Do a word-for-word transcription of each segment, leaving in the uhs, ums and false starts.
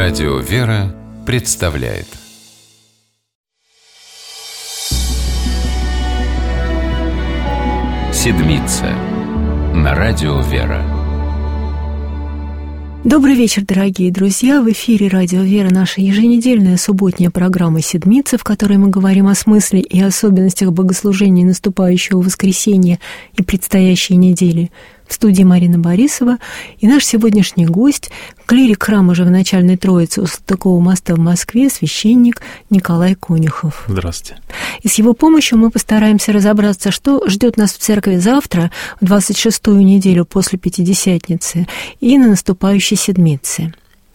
Радио «Вера» представляет Седмица на Радио «Вера». Добрый вечер, дорогие друзья! В эфире «Радио Вера» наша еженедельная субботняя программа «Седмица», в которой мы говорим о смысле и особенностях богослужения наступающего воскресенья и предстоящей недели. В студии Марина Борисова и наш сегодняшний гость, клирик храма Живоначальной Троицы у Салтыкового моста в Москве, священник Николай Конюхов. Здравствуйте. И с его помощью мы постараемся разобраться, что ждет нас в церкви завтра, в двадцать шестую неделю после Пятидесятницы и на наступающей Седмице.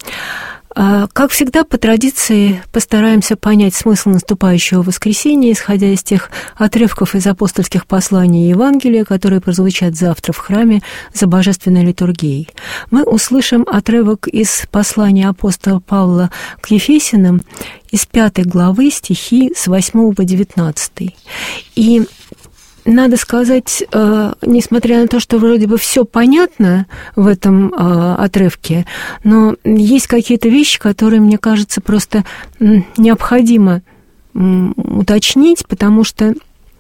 Как всегда, по традиции постараемся понять смысл наступающего воскресенья, исходя из тех отрывков из апостольских посланий и Евангелия, которые прозвучат завтра в храме за божественной литургией. Мы услышим отрывок из послания апостола Павла к Ефесянам из пятой главы, стихи с восьмого по девятнадцатый. И надо сказать, э, несмотря на то, что вроде бы все понятно в этом э, отрывке, но есть какие-то вещи, которые, мне кажется, просто необходимо э, уточнить, потому что,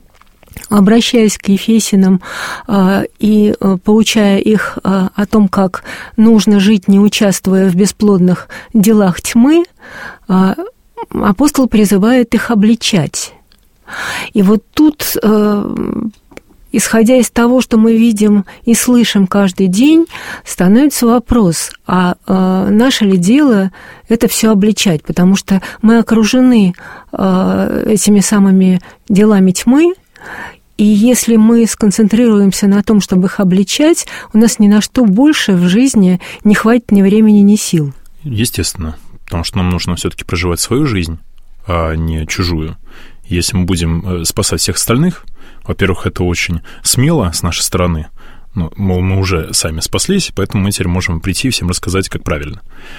обращаясь к Ефесянам э, и э, поучая их э, о том, как нужно жить, не участвуя в бесплодных делах тьмы, э, апостол призывает их обличать. И вот тут, э, исходя из того, что мы видим и слышим каждый день, становится вопрос, а э, наше ли дело это все обличать, потому что мы окружены э, этими самыми делами тьмы, и если мы сконцентрируемся на том, чтобы их обличать, у нас ни на что больше в жизни не хватит ни времени, ни сил. Естественно, потому что нам нужно все-таки проживать свою жизнь, а не чужую. Если мы будем спасать всех остальных, во-первых, это очень смело с нашей стороны. Ну, мол, мы уже сами спаслись, поэтому мы теперь можем прийти и всем рассказать, как правильно.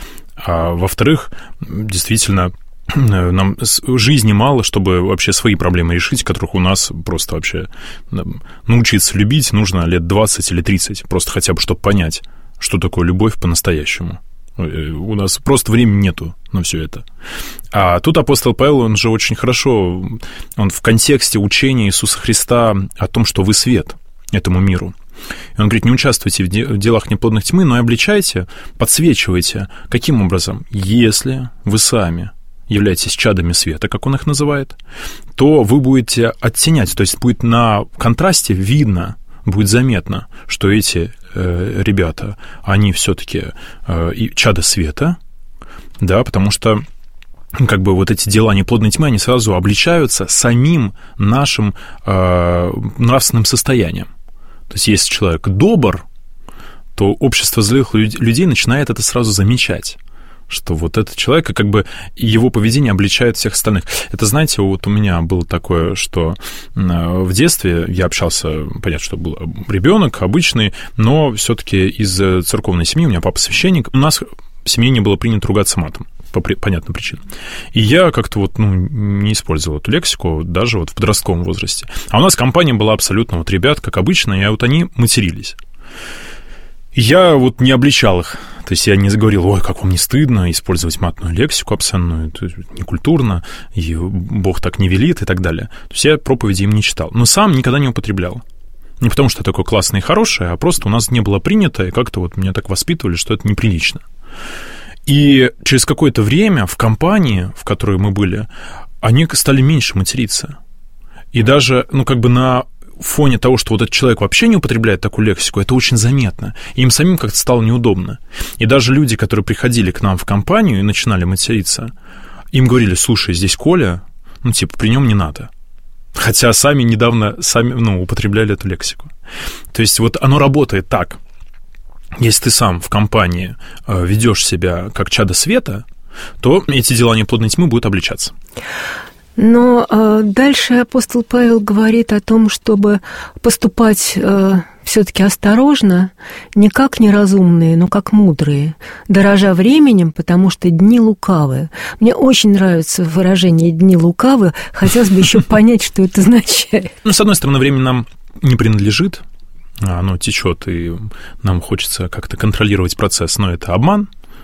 А во-вторых, действительно, нам жизни мало, чтобы вообще свои проблемы решить, которых у нас просто вообще научиться любить нужно лет двадцать или тридцать, просто хотя бы, чтобы понять, что такое любовь по-настоящему. У нас просто времени нету на все это. А тут апостол Павел, он же очень хорошо, он в контексте учения Иисуса Христа о том, что вы свет этому миру. И он говорит, не участвуйте в делах неплодных тьмы, но и обличайте, подсвечивайте. Каким образом? Если вы сами являетесь чадами света, как он их называет, то вы будете оттенять, то есть будет на контрасте видно, будет заметно, что эти э, ребята, они все-таки э, чада света, да, потому что как бы вот эти дела неплодной тьмы, они сразу обличаются самим нашим э, нравственным состоянием. То есть если человек добр, то общество злых людей начинает это сразу замечать, что вот этот человек, как бы его поведение обличает всех остальных. Это, знаете, вот у меня было такое, что в детстве я общался, понятно, что был ребенок обычный, но все-таки из церковной семьи, у меня папа священник, у нас в семье не было принято ругаться матом по понятным причинам. И я как-то вот, ну, не использовал эту лексику даже вот в подростковом возрасте. А у нас компания была абсолютно вот ребят, как обычно, и вот они матерились. Я вот не обличал их, то есть я не заговорил, ой, как вам не стыдно использовать матную лексику обсценную, это некультурно, и Бог так не велит и так далее. То есть я проповеди им не читал, но сам никогда не употреблял. Не потому что такое классное и хорошее, а просто у нас не было принято, и как-то вот меня так воспитывали, что это неприлично. И через какое-то время в компании, в которой мы были, они стали меньше материться. И даже, ну, как бы на фоне того, что вот этот человек вообще не употребляет такую лексику, это очень заметно. И им самим как-то стало неудобно. И даже люди, которые приходили к нам в компанию и начинали материться, им говорили, слушай, здесь Коля, ну, типа, при нем не надо. Хотя сами недавно сами, ну, употребляли эту лексику. То есть вот оно работает так. Если ты сам в компании ведешь себя как чадо света, то эти дела неплодной тьмы будут обличаться. Но э, дальше апостол Павел говорит о том, чтобы поступать э, все-таки осторожно, не как неразумные, но как мудрые, дорожа временем, потому что дни лукавы. Мне очень нравится выражение «дни лукавы», хотелось бы еще понять, что это означает. Ну, с одной стороны, время нам не принадлежит, оно течет, и нам хочется как-то контролировать процесс, но это обман.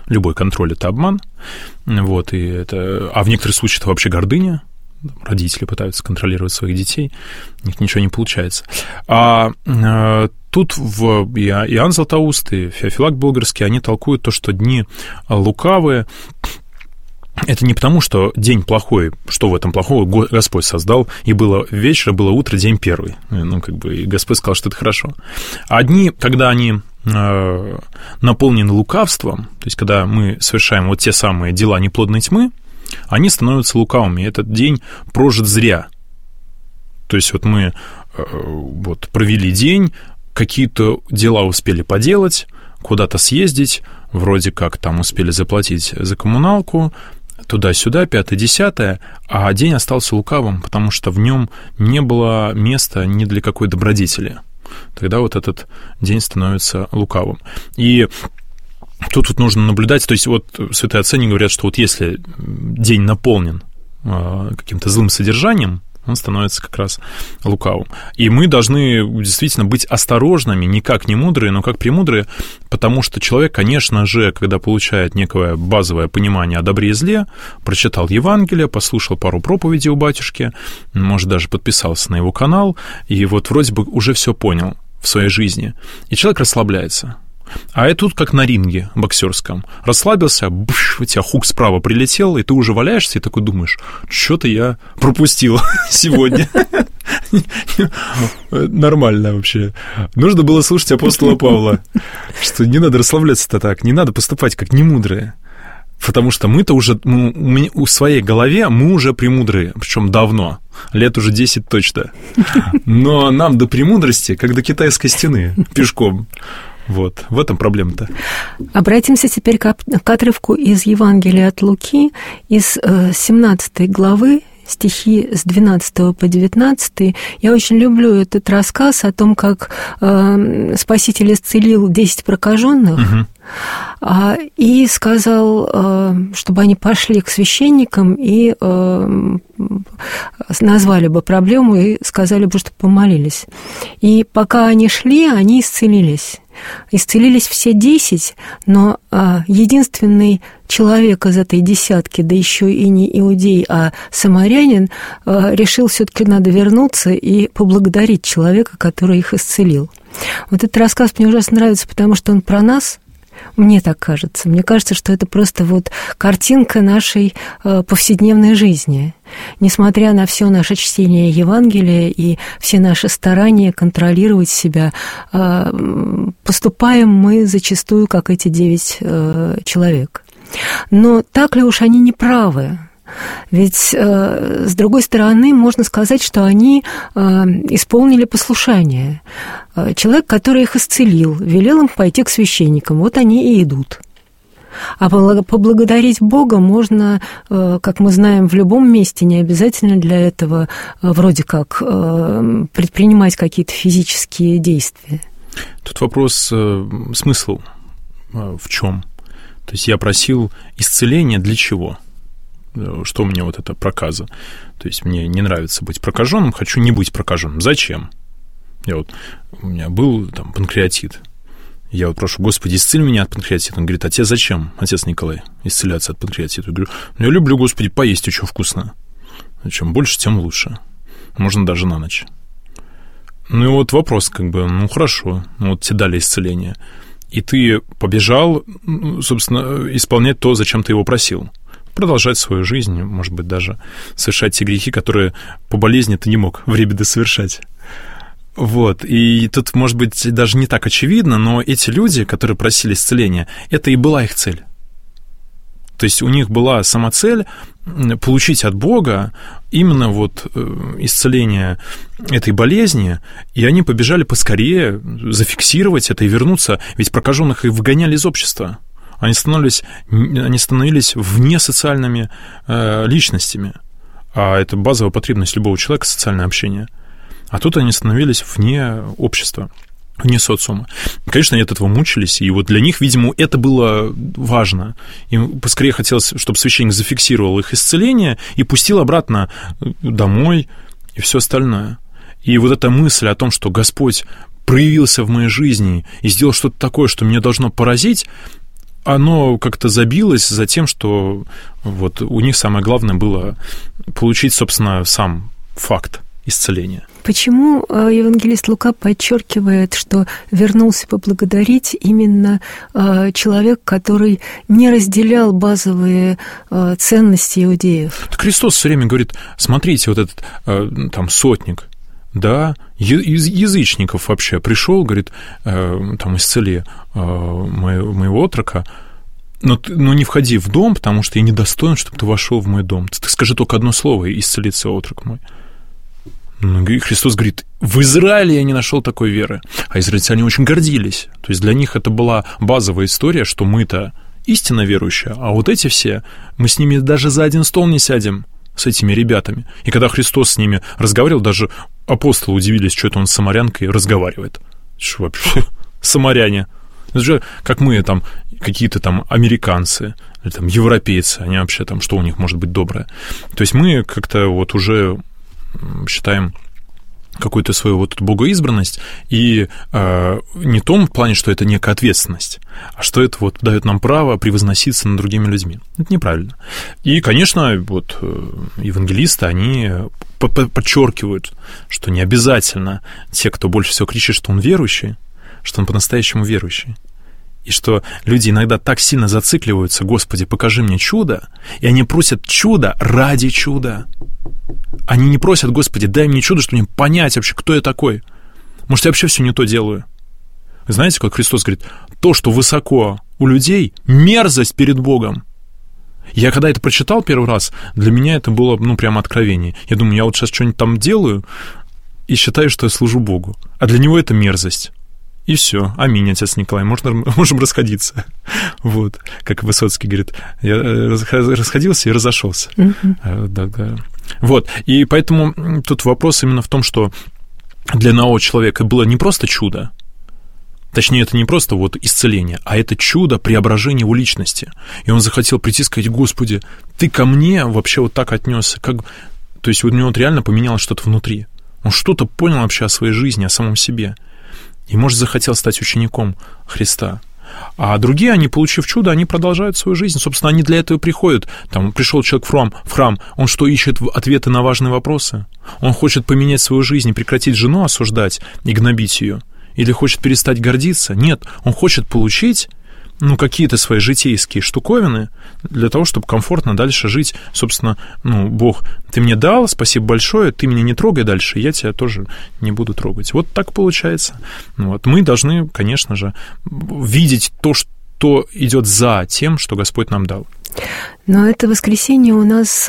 Любой контроль — это обман. Вот, и это... А в некоторых случаях это вообще гордыня. Родители пытаются контролировать своих детей, у них ничего не получается. А э, тут в, и Иоанн Златоуст, и Феофилакт Болгарский, они толкуют то, что дни лукавые — это не потому, что день плохой, что в этом плохого Господь создал, и было вечер, было утро, день первый. Ну, как бы, и Господь сказал, что это хорошо. А дни, когда они э, наполнены лукавством, то есть когда мы совершаем вот те самые дела неплодной тьмы, они становятся лукавыми, и этот день прожит зря. То есть вот мы э, вот, провели день, какие-то дела успели поделать, куда-то съездить, вроде как там успели заплатить за коммуналку, туда-сюда, пятое-десятое, а день остался лукавым, потому что в нем не было места ни для какой добродетели. Тогда вот этот день становится лукавым. И тут вот нужно наблюдать, то есть вот святые отцы говорят, что вот если день наполнен э, каким-то злым содержанием, он становится как раз лукавым. И мы должны действительно быть осторожными, не как немудрые, но как премудрые, потому что человек, конечно же, когда получает некое базовое понимание о добре и зле, прочитал Евангелие, послушал пару проповедей у батюшки, может, даже подписался на его канал, и вот вроде бы уже все понял в своей жизни, и человек расслабляется. А это тут как на ринге боксерском. Расслабился, буш, у тебя хук справа прилетел, и ты уже валяешься и такой думаешь, что-то я пропустил сегодня. Нормально вообще. Нужно было слушать апостола Павла, что не надо расслабляться-то так, не надо поступать как немудрые. Потому что мы-то уже, мы, у своей голове мы уже премудрые, причем давно, лет уже десять точно. Но нам до премудрости, как до китайской стены, пешком. Вот, в этом проблема-то. Обратимся теперь к, к отрывку из Евангелия от Луки, из семнадцатой главы, стихи с двенадцатого по девятнадцатый. Я очень люблю этот рассказ о том, как э, Спаситель исцелил десять прокаженных, угу. э, и сказал, э, чтобы они пошли к священникам и э, назвали бы проблему и сказали бы, что помолились. И пока они шли, они исцелились. Исцелились все десять, но а, единственный человек из этой десятки, да еще и не иудей, а самарянин, а, решил все-таки надо вернуться и поблагодарить человека, который их исцелил. Вот этот рассказ мне ужасно нравится, потому что он про нас. Мне так кажется. Мне кажется, что это просто вот картинка нашей э, повседневной жизни. Несмотря на все наше чтение Евангелия и все наши старания контролировать себя, э, поступаем мы зачастую, как эти девять э, человек. Но так ли уж они не правы? Ведь, э, с другой стороны, можно сказать, что они э, исполнили послушание. Человек, который их исцелил, велел им пойти к священникам, вот они и идут. А поблагодарить Бога можно, э, как мы знаем, в любом месте, не обязательно для этого э, вроде как э, предпринимать какие-то физические действия. Тут вопрос э, смысла э, в чем? То есть я просил исцеления для чего? Что мне вот это проказа? То есть мне не нравится быть прокаженным, хочу не быть прокаженным. Зачем? Я вот, у меня был там панкреатит. Я вот прошу, Господи, исцели меня от панкреатита. Он говорит, а тебе зачем, отец Николай, исцеляться от панкреатита? Я говорю, ну я люблю, Господи, поесть очень вкусно. Чем больше, тем лучше. Можно даже на ночь. Ну и вот вопрос, как бы, ну хорошо, ну вот тебе дали исцеление. И ты побежал, собственно, исполнять то, зачем ты его просил. Продолжать свою жизнь, может быть, даже совершать те грехи, которые по болезни ты не мог временно совершать. Вот, и тут, может быть, даже не так очевидно, но эти люди, которые просили исцеления, это и была их цель. То есть у них была сама цель получить от Бога именно вот исцеление этой болезни, и они побежали поскорее зафиксировать это и вернуться, ведь прокаженных их выгоняли из общества. Они становились, они становились вне социальными э, личностями, а это базовая потребность любого человека — социальное общение. А тут они становились вне общества, вне социума. Конечно, они от этого мучились, и вот для них, видимо, это было важно. Им поскорее хотелось, чтобы священник зафиксировал их исцеление и пустил обратно домой и все остальное. И вот эта мысль о том, что Господь проявился в моей жизни и сделал что-то такое, что меня должно поразить, оно как-то забилось за тем, что вот у них самое главное было получить, собственно, сам факт исцеления. Почему евангелист Лука подчеркивает, что вернулся поблагодарить именно человек, который не разделял базовые ценности иудеев? Христос все время говорит: смотрите, вот этот там сотник, да, из язычников вообще пришел, говорит, там, исцели моего отрока, но, но не входи в дом, потому что я недостоин, чтобы ты вошел в мой дом. Ты скажи только одно слово, и исцелится отрок мой. Ну, и Христос говорит: в Израиле я не нашел такой веры. А израильтяне очень гордились. То есть для них это была базовая история, что мы-то истинно верующие, а вот эти все, мы с ними даже за один стол не сядем, с этими ребятами. И когда Христос с ними разговаривал, даже апостолы удивились, что это он с самарянкой разговаривает. Что вообще? Самаряне. Это же как мы там, какие-то там американцы, или там европейцы, они вообще там, что у них может быть доброе? То есть мы как-то вот уже считаем какую-то свою вот богоизбранность, и э, не в том плане, что это некая ответственность, а что это вот дает нам право превозноситься над другими людьми. Это неправильно. И, конечно, вот евангелисты, они подчеркивают, что не обязательно те, кто больше всего кричит, что он верующий, что он по-настоящему верующий. И что люди иногда так сильно зацикливаются: Господи, покажи мне чудо, и они просят чуда ради чуда. Они не просят: Господи, дай мне чудо, чтобы мне понять вообще, кто я такой. Может, я вообще все не то делаю. Вы знаете, как Христос говорит: то, что высоко у людей, мерзость перед Богом. Я когда это прочитал первый раз, для меня это было, ну, прямо откровение. Я думаю, я вот сейчас что-нибудь там делаю и считаю, что я служу Богу. А для него это мерзость. И все. Аминь, отец Николай, можно, можем расходиться. Вот, как Высоцкий говорит, я расходился и разошелся. Mm-hmm. Да, да. Вот, и поэтому тут вопрос именно в том, что для нового человека было не просто чудо, точнее, это не просто вот исцеление, а это чудо преображения его личности. И он захотел прийти и сказать: Господи, ты ко мне вообще вот так отнесся, как... То есть у него вот реально поменялось что-то внутри. Он что-то понял вообще о своей жизни, о самом себе. И, может, захотел стать учеником Христа. А другие, они, получив чудо, они продолжают свою жизнь. Собственно, они для этого и приходят. Там пришел человек в храм, в храм, он что, ищет ответы на важные вопросы? Он хочет поменять свою жизнь, прекратить жену осуждать и гнобить ее? Или хочет перестать гордиться? Нет, он хочет получить, ну, какие-то свои житейские штуковины для того, чтобы комфортно дальше жить. Собственно, ну, Бог, ты мне дал, спасибо большое, ты меня не трогай дальше, я тебя тоже не буду трогать. Вот так получается. Вот. Мы должны, конечно же, видеть то, что идет за тем, что Господь нам дал. Но это воскресенье у нас...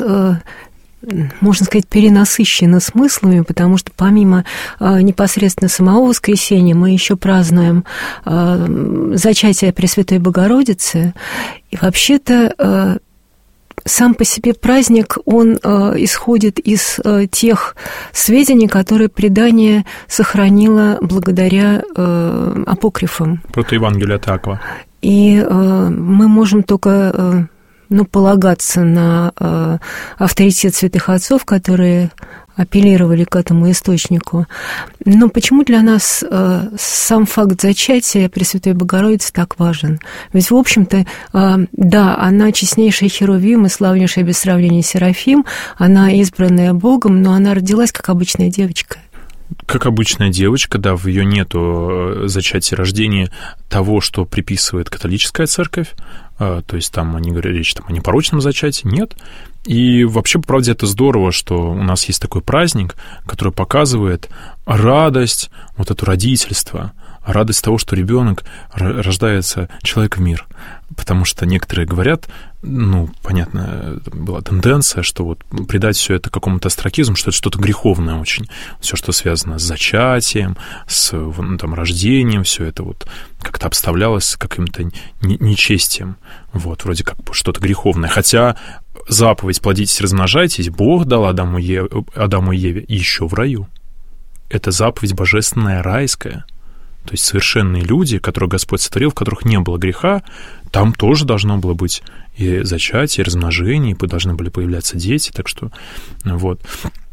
можно сказать, перенасыщено смыслами, потому что помимо э, непосредственно самого воскресения мы еще празднуем э, зачатие Пресвятой Богородицы. И вообще-то э, сам по себе праздник, он э, исходит из э, тех сведений, которые предание сохранило благодаря э, апокрифам. Протоевангелие от Иакова. И э, мы можем только... Э, ну, полагаться на э, авторитет святых отцов, которые апеллировали к этому источнику. Но почему для нас э, сам факт зачатия Пресвятой Богородицы так важен? Ведь, в общем-то, э, да, она честнейшая Херувим и славнейшая без сравнения Серафим, она избранная Богом, но она родилась как обычная девочка. Как обычная девочка, да, в ее нету зачатия, рождения того, что приписывает католическая церковь, то есть там они говорят, речь там о непорочном зачатии, нет. И вообще, по правде, это здорово, что у нас есть такой праздник, который показывает радость, вот это родительство, радость того, что ребенок рождается, человек в мир. Потому что некоторые говорят, ну, понятно, была тенденция, что вот придать все это какому-то астракизму, что это что-то греховное очень. Все, что связано с зачатием, с ну, там, рождением, все это вот как-то обставлялось каким-то нечестием. Вот, вроде как что-то греховное. Хотя заповедь «плодитесь, размножайтесь» Бог дал Адаму, Е... Адаму и Еве еще в раю. Это заповедь божественная, райская. То есть совершенные люди, которых Господь сотворил, в которых не было греха, там тоже должно было быть и зачатие, и размножение, и должны были появляться дети, так что вот.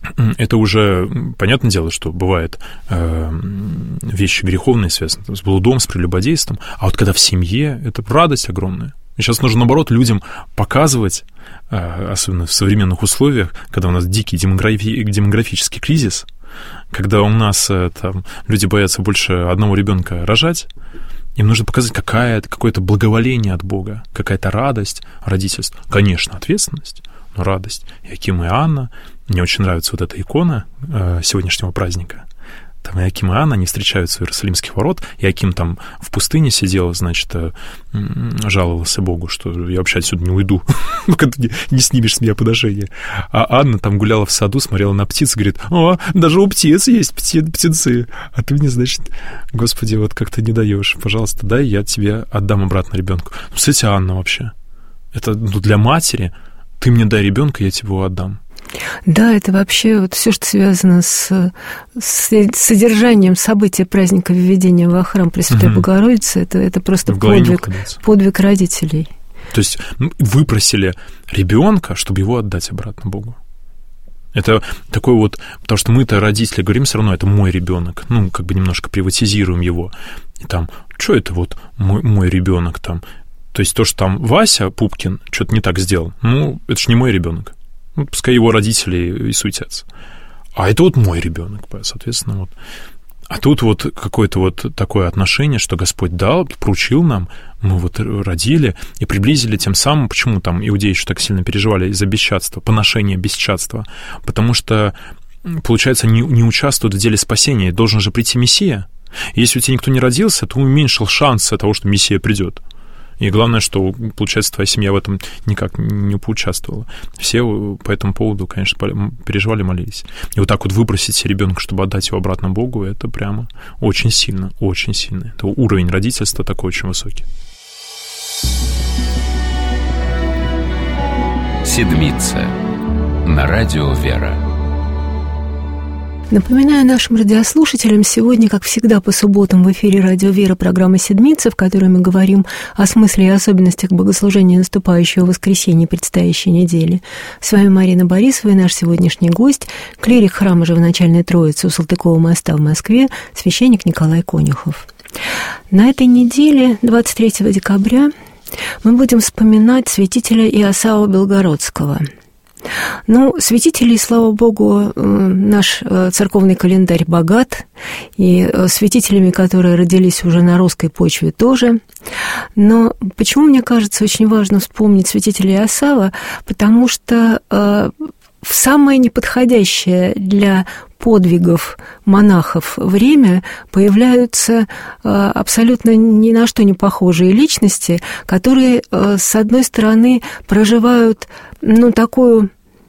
это уже понятное дело, что бывает э, вещи греховные связаны там, с блудом, с прелюбодейством, а вот когда в семье, это радость огромная. И сейчас нужно, наоборот, людям показывать, э, особенно в современных условиях, когда у нас дикий демографи- демографический кризис, когда у нас э, там, люди боятся больше одного ребенка рожать, им нужно показать какая, какое-то благоволение от Бога, какая-то радость родительства. Конечно, ответственность, но радость. Иоаким и Анна. Мне очень нравится вот эта икона э, сегодняшнего праздника. Там Иоаким и Анна, они встречаются у Иерусалимских ворот. Иоаким там в пустыне сидел, значит, э, жаловался Богу, что я вообще отсюда не уйду, пока ты не снимешь с меня подношение. А Анна там гуляла в саду, смотрела на птиц, говорит: о, даже у птиц есть птенцы. А ты мне, значит, Господи, вот как ты не даешь. Пожалуйста, дай, я тебе отдам обратно ребенку. Кстати, Анна вообще. Это ну, для матери. Ты мне дай ребенка, я тебе его отдам. Да, это вообще вот все, что связано с, с содержанием события праздника введения во храм Пресвятой угу. Богородицы, это, это просто подвиг, подвиг родителей. То есть выпросили ребенка, чтобы его отдать обратно Богу. Это такой вот, потому что мы-то родители говорим все равно, это мой ребенок, ну, как бы немножко приватизируем его. И там, что это вот мой, мой ребенок там? То есть то, что там Вася Пупкин что-то не так сделал, ну, это же не мой ребенок. Ну, пускай его родители и суетятся. А это вот мой ребенок, соответственно, вот. А тут вот какое-то вот такое отношение, что Господь дал, поручил нам, мы вот родили и приблизили тем самым, почему там иудеи еще так сильно переживали из-за бесчадства, поношения бесчадства, потому что, получается, не, не участвуют в деле спасения, должен же прийти Мессия. И если у тебя никто не родился, то уменьшил шансы того, что Мессия придет. И главное, что, получается, твоя семья в этом никак не поучаствовала. Все по этому поводу, конечно, переживали, молились. И вот так вот выбросить себе ребенка, чтобы отдать его обратно Богу, это прямо очень сильно, очень сильно. Это уровень родительства такой очень высокий. Седмица на радио «Вера». Напоминаю нашим радиослушателям, сегодня, как всегда, по субботам в эфире «Радио Вера» программа «Седмица», в которой мы говорим о смысле и особенностях богослужения наступающего воскресенья предстоящей недели. С вами Марина Борисова и наш сегодняшний гость, клирик храма Живоначальной Троицы у Салтыкова моста в Москве, священник Николай Конюхов. На этой неделе, двадцать третьего декабря, мы будем вспоминать святителя Иосафа Белгородского. Ну, святителей, слава Богу, наш церковный календарь богат, и святителями, которые родились уже на русской почве, тоже. Но почему, мне кажется, очень важно вспомнить святителя Иосафа? Потому что в самое неподходящее для подвигов монахов время появляются абсолютно ни на что не похожие личности, которые, с одной стороны, проживают, ну, такую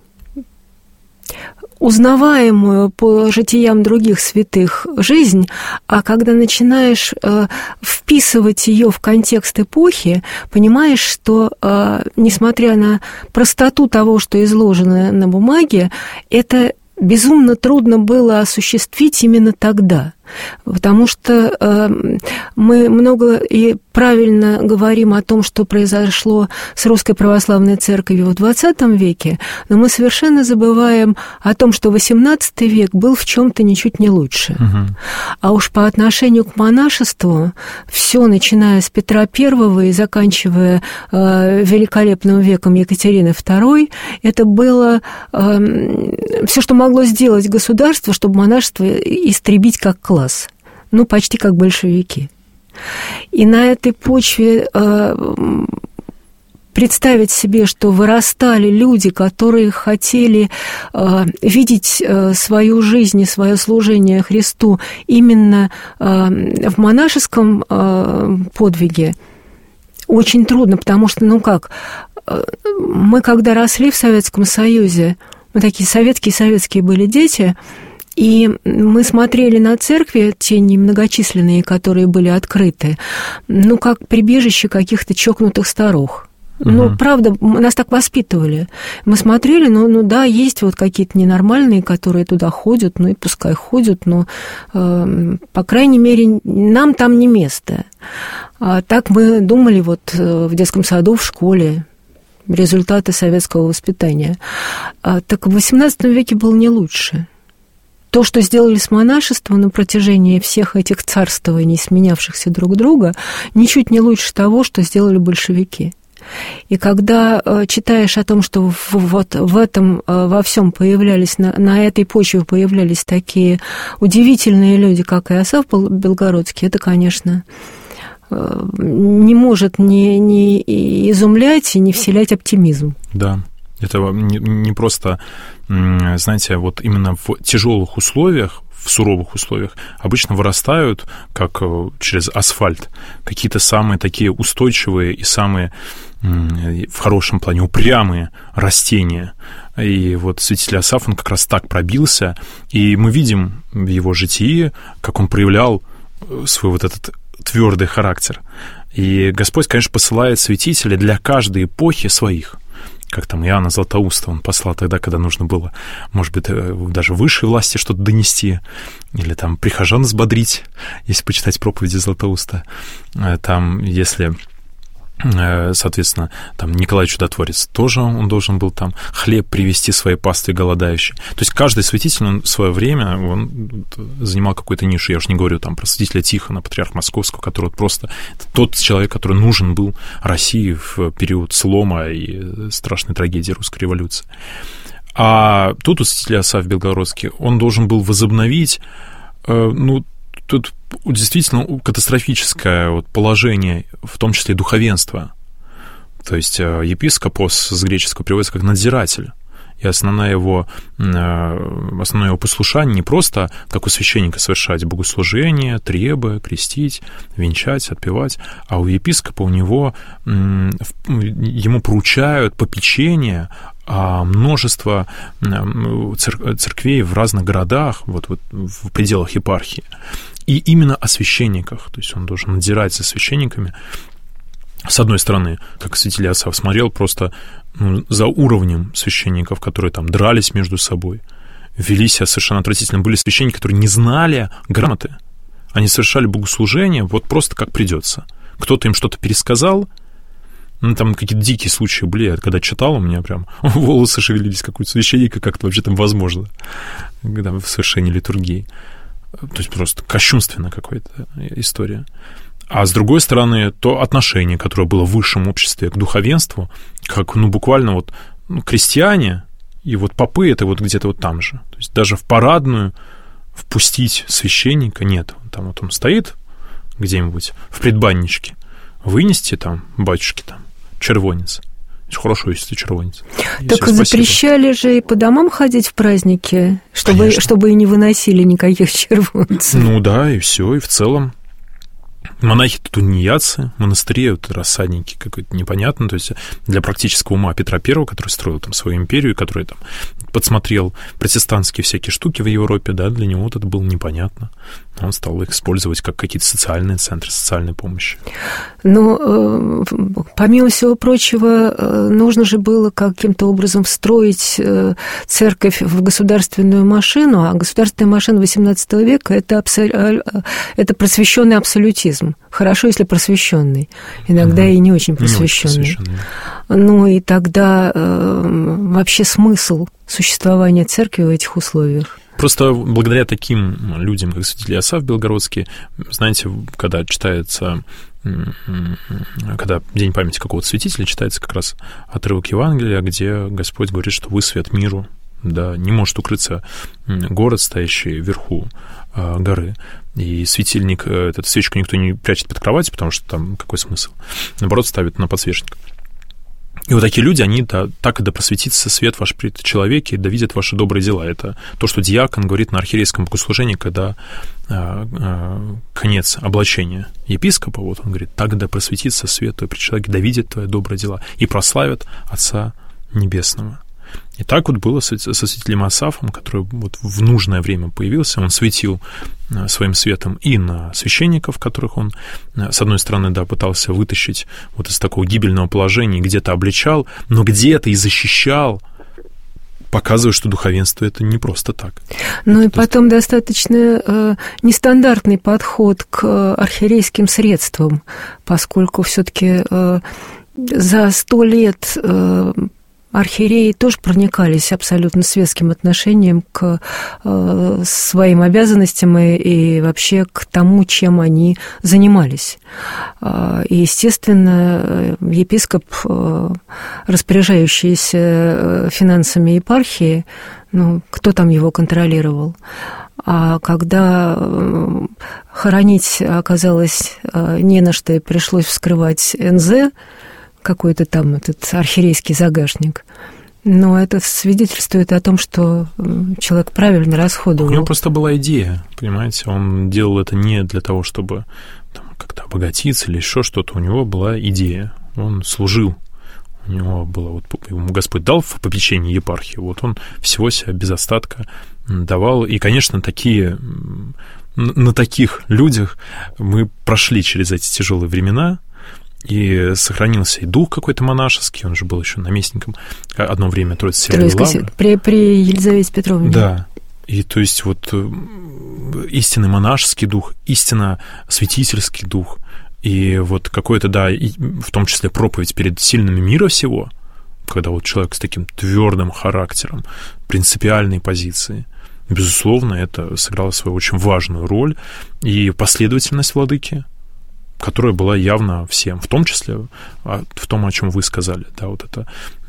узнаваемую по житиям других святых жизнь, а когда начинаешь э, вписывать ее в контекст эпохи, понимаешь, что, э, несмотря на простоту того, что изложено на бумаге, это безумно трудно было осуществить именно тогда. Потому что э, мы много и правильно говорим о том, что произошло с Русской Православной Церковью в двадцатом веке, но мы совершенно забываем о том, что восемнадцатый век был в чем-то ничуть не лучше. Угу. А уж по отношению к монашеству все, начиная с Петра Первого и заканчивая э, великолепным веком Екатерины Второй, это было э, все, что могло сделать государство, чтобы монашество истребить как класс. Ну, почти как большевики. И на этой почве э, представить себе, что вырастали люди, которые хотели э, видеть э, свою жизнь и свое служение Христу именно э, в монашеском э, подвиге, очень трудно, потому что, ну как, э, мы когда росли в Советском Союзе, мы такие советские-советские были дети, и мы смотрели на церкви, те немногочисленные, которые были открыты, ну, как прибежище каких-то чокнутых старух. Uh-huh. Ну, правда, нас так воспитывали. Мы смотрели, ну, ну да, есть вот какие-то ненормальные, которые туда ходят, ну и пускай ходят, но, э, по крайней мере, нам там не место. А так мы думали вот в детском саду, в школе. результаты советского воспитания. Так в восемнадцатом веке было не лучше. То, что сделали с монашеством на протяжении всех этих царствований, сменявшихся друг друга, ничуть не лучше того, что сделали большевики. И когда читаешь о том, что вот в этом, во всем появлялись, на, на этой почве появлялись такие удивительные люди, как Иосаф Белгородский, это, конечно, не может не, не изумлять и не вселять оптимизм. Да. Это не, не просто, знаете, вот именно в тяжелых условиях, в суровых условиях обычно вырастают, как через асфальт, какие-то самые такие устойчивые и самые, в хорошем плане, упрямые растения. И вот святитель Иосаф, он как раз так пробился, и мы видим в его житии, как он проявлял свой вот этот твердый характер. И Господь, конечно, посылает святителей для каждой эпохи своих. Как там Иоанна Златоуста он послал тогда, когда нужно было, может быть, даже высшей власти что-то донести, или там прихожан взбодрить, если почитать проповеди Златоуста. Там, если, соответственно, там Николай Чудотворец тоже он должен был там хлеб привезти своей пастве голодающей. То есть каждый святитель, он в свое время он занимал какую-то нишу. Я уж не говорю там про святителя Тихона, патриарха Московского, который вот просто тот человек, который нужен был России в период слома и страшной трагедии русской революции. А тут у святителя Иосаф Белгородский он должен был возобновить, ну, тут действительно катастрофическое вот положение, в том числе и духовенства. То есть епископос с греческого переводится как надзиратель. И основное его, основное его послушание не просто, как у священника, совершать богослужение, требы, крестить, венчать, отпевать, а у епископа у него, ему поручают попечение множество церквей в разных городах, вот, вот в пределах епархии. И именно о священниках, то есть он должен надзирать за священниками. С одной стороны, как святитель Иосаф смотрел просто ну, за уровнем священников, которые там дрались между собой, вели себя совершенно отвратительно. Были священники, которые не знали грамоты. Они совершали богослужение вот просто как придется. Кто-то им что-то пересказал. Ну, там какие-то дикие случаи были. Я когда читал, у меня прям волосы шевелились, как у священника, как-то вообще там возможно, когда в совершении литургии. То есть просто кощунственная какая-то история. А с другой стороны, то отношение, которое было в высшем обществе к духовенству, как, ну, буквально вот ну, крестьяне и вот попы, это вот где-то вот там же. То есть даже в парадную впустить священника нет. Там вот он стоит где-нибудь в предбанничке, вынести там, батюшки там, червонец. Хорошо, если червонец. И так запрещали же и по домам ходить в праздники, чтобы, чтобы и не выносили никаких червонцев. Ну да, и все, и в целом. Монахи-то тунеядцы, монастыри, вот рассадники какой-то непонятно, то есть для практического ума Петра Первого, который строил там свою империю, который там подсмотрел протестантские всякие штуки в Европе, да, для него вот это было непонятно. Он стал их использовать как какие-то социальные центры, социальной помощи. Но, помимо всего прочего, нужно же было каким-то образом встроить церковь в государственную машину, а государственная машина восемнадцатого века – это, абсол... это просвещенный абсолютизм. Хорошо, если просвещенный, иногда угу. и не очень просвещенный. Не очень просвещенный. Ну и тогда вообще смысл существования церкви в этих условиях? Просто благодаря таким людям, как святитель Иосаф Белгородский, знаете, когда читается, когда День памяти какого-то святителя, читается как раз отрывок Евангелия, где Господь говорит, что вы свет миру, да, не может укрыться город, стоящий вверху горы. И светильник, эту свечку никто не прячет под кровать, потому что там какой смысл? Наоборот, ставят на подсвечник. И вот такие люди, они да, так и да просветится свет ваш пред человеке, да видят ваши добрые дела. Это то, что диакон говорит на архиерейском богослужении, когда а, а, конец облачения епископа, вот он говорит, так да просветится свет твой пред человеке, да видят твои добрые дела и прославят Отца Небесного. И так вот было со святителем Иосафом, который вот в нужное время появился. Он светил своим светом и на священников, которых он, с одной стороны, да, пытался вытащить вот из такого гибельного положения, где-то обличал, но где-то и защищал, показывая, что духовенство — это не просто так. Ну и потом достаточно э, нестандартный подход к архиерейским средствам, поскольку все-таки... Э, за сто лет архиереи тоже проникались абсолютно светским отношением к э, своим обязанностям и, и вообще к тому, чем они занимались. И, естественно, епископ, распоряжающийся финансами епархии, ну, кто там его контролировал? А когда хоронить оказалось не на что, и пришлось вскрывать эн зэ, какой-то там этот архиерейский загашник. Но это свидетельствует о том, что человек правильно расходовал. У него просто была идея, понимаете? Он делал это не для того, чтобы там, как-то обогатиться или еще что-то. У него была идея. Он служил. У него было, вот ему Господь дал в попечении епархии, вот он всего себя без остатка давал. И, конечно, такие, на таких людях мы прошли через эти тяжелые времена, и сохранился и дух какой-то монашеский, он же был еще наместником одно время Троицы-Северной Лавры. При, при Елизавете Петровне. Да. И то есть вот истинный монашеский дух, истинно святительский дух, и вот какое-то, да, и в том числе проповедь перед сильными мира всего, когда вот человек с таким твердым характером, принципиальной позицией, безусловно, это сыграло свою очень важную роль, и последовательность владыки, которая была явна всем, в том числе в том, о чем вы сказали, да, вот это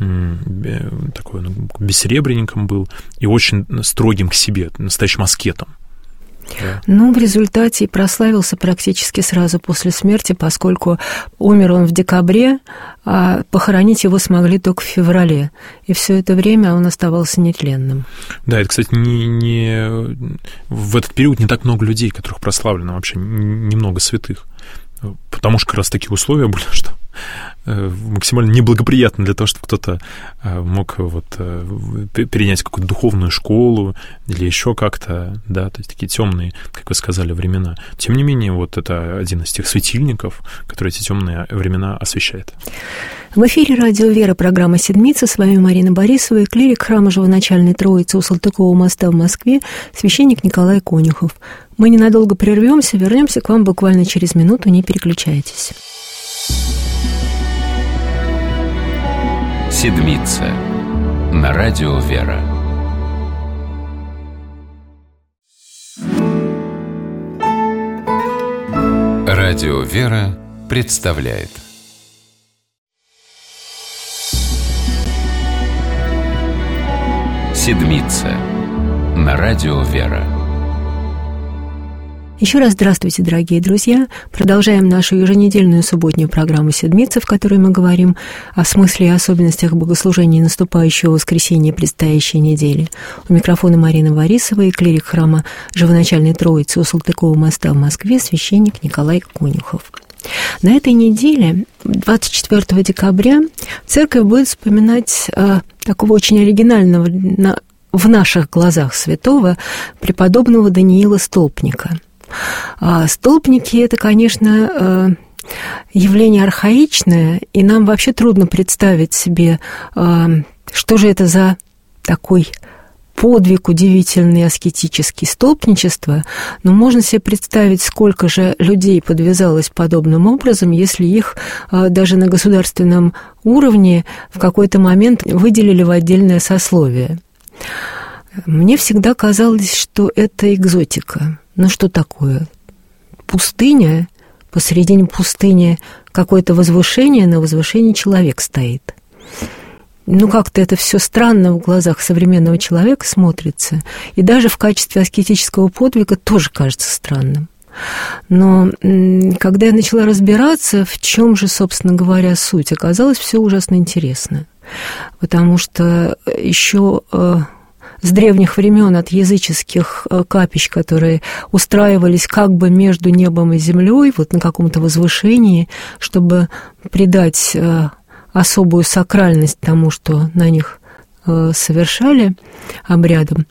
такой, ну, бессеребренником был и очень строгим к себе, настоящим аскетом. Да. Ну, в результате и прославился практически сразу после смерти, поскольку умер он в декабре, а похоронить его смогли только в феврале. И все это время он оставался нетленным. Да, это, кстати, не, не... в этот период не так много людей, которых прославлено вообще, немного святых. Потому что как раз такие условия были, что максимально неблагоприятно для того, чтобы кто-то мог вот перенять какую-то духовную школу или еще как-то, да, то есть такие темные, как вы сказали, времена. Тем не менее, вот это один из тех светильников, который эти темные времена освещает. В эфире радио «Вера», программа «Седмица». С вами Марина Борисова и клирик храма Живоначальной Троицы у Салтыкова моста в Москве, священник Николай Конюхов. Мы ненадолго прервемся, вернемся к вам буквально через минуту, не переключайтесь. «Седмица» на радио «Вера». Радио «Вера» представляет «Седмица» на радио «Вера». Еще раз здравствуйте, дорогие друзья. Продолжаем нашу еженедельную субботнюю программу «Седмица», в которой мы говорим о смысле и особенностях богослужения наступающего воскресенья предстоящей недели. У микрофона Марина Борисова и клирик храма Живоначальной Троицы у Салтыкова моста в Москве, священник Николай Конюхов. На этой неделе, двадцать четвёртого декабря, церковь будет вспоминать э, такого очень оригинального на, в наших глазах святого преподобного Даниила Столпника. А столпники – это, конечно, явление архаичное, и нам вообще трудно представить себе, что же это за такой подвиг удивительный, аскетический, столпничество, но можно себе представить, сколько же людей подвязалось подобным образом, если их даже на государственном уровне в какой-то момент выделили в отдельное сословие. Мне всегда казалось, что это экзотика. Ну что такое? Пустыня, посередине пустыни какое-то возвышение, на возвышении человек стоит. Ну, как-то это все странно в глазах современного человека смотрится, и даже в качестве аскетического подвига тоже кажется странным. Но когда я начала разбираться, в чем же, собственно говоря, суть, оказалось все ужасно интересно, потому что еще с древних времен от языческих капищ, которые устраивались как бы между небом и землей, вот на каком-то возвышении, чтобы придать особую сакральность тому, что на них совершали обрядом,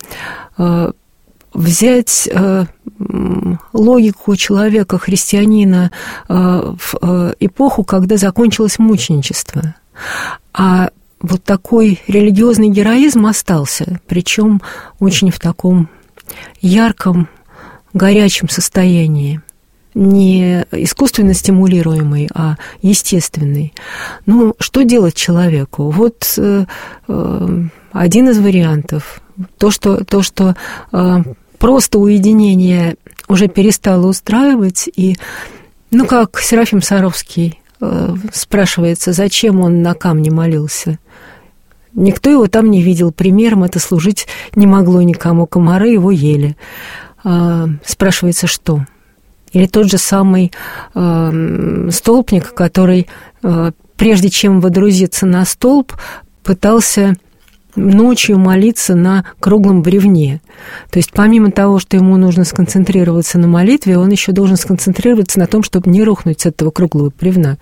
взять логику человека, христианина, в эпоху, когда закончилось мученичество. А вот такой религиозный героизм остался, причем очень в таком ярком, горячем состоянии. не искусственно стимулируемый, а естественный. Ну, что делать человеку? Вот э, э, один из вариантов. То, что, то, что э, просто уединение уже перестало устраивать, и, ну, как Серафим Саровский э, спрашивается, зачем он на камне молился. Никто его там не видел, примером это служить не могло никому, комары его ели. Э, спрашивается, что? Или тот же самый э, столпник, который, э, прежде чем водрузиться на столб, пытался ночью молиться на круглом бревне. То есть помимо того, что ему нужно сконцентрироваться на молитве, он еще должен сконцентрироваться на том, чтобы не рухнуть с этого круглого бревна.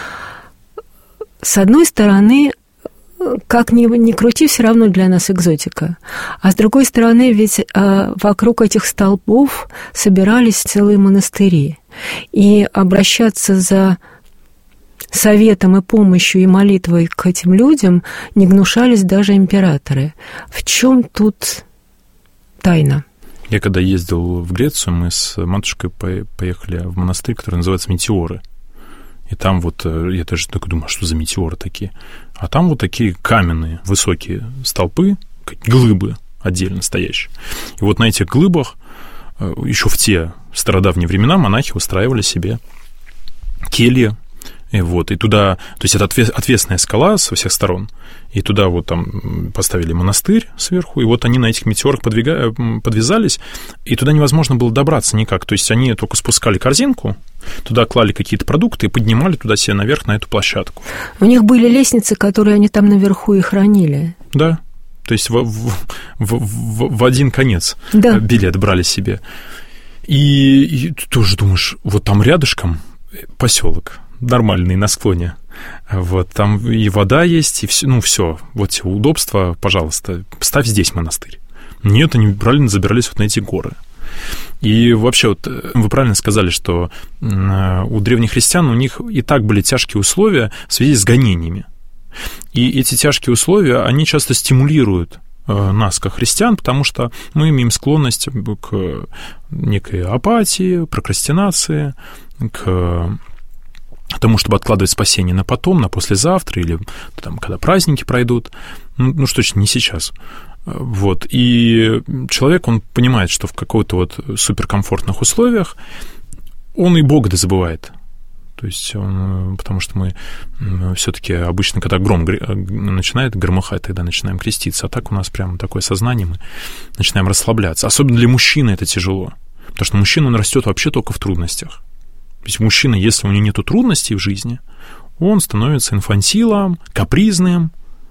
С одной стороны, как ни, ни крути, все равно для нас экзотика. А с другой стороны, ведь э, вокруг этих столбов собирались целые монастыри. И обращаться за советом и помощью и молитвой к этим людям не гнушались даже императоры. В чем тут тайна? Я когда ездил в Грецию, мы с матушкой поехали в монастырь, который называется Метеоры. И там вот, я даже так думаю, а что за метеоры такие? А там вот такие каменные, высокие столпы, глыбы отдельно стоящие. И вот на этих глыбах еще в те стародавние времена монахи устраивали себе кельи. И вот, и туда, то есть это отвесная скала со всех сторон, и туда вот там поставили монастырь сверху, и вот они на этих метеорах подвига... подвязались, и туда невозможно было добраться никак. То есть они только спускали корзинку, туда клали какие-то продукты и поднимали туда себе наверх на эту площадку. У них были лестницы, которые они там наверху и хранили. Да, то есть в, в, в, в один конец да. билет брали себе. И, и ты тоже думаешь, вот там рядышком поселок нормальный, на склоне. Вот, там и вода есть, и все, ну, все, вот все удобства, пожалуйста, ставь здесь монастырь. Нет, они брали, забирались вот на эти горы. И вообще, вот вы правильно сказали, что у древних христиан у них и так были тяжкие условия в связи с гонениями. И эти тяжкие условия, они часто стимулируют нас, как христиан, потому что мы имеем склонность к некой апатии, прокрастинации, к тому, чтобы откладывать спасение на потом, на послезавтра, или там, когда праздники пройдут, ну, ну что точно не сейчас. Вот. И человек, он понимает, что в каких-то вот суперкомфортных условиях он и Бога забывает. То есть он, потому что мы все-таки обычно, когда гром начинает громыхать, тогда начинаем креститься, а так у нас прямо такое сознание, мы начинаем расслабляться. Особенно для мужчины это тяжело, потому что мужчина, он растет вообще только в трудностях. То есть мужчина, если у него нет трудностей в жизни, он становится инфантилом, капризным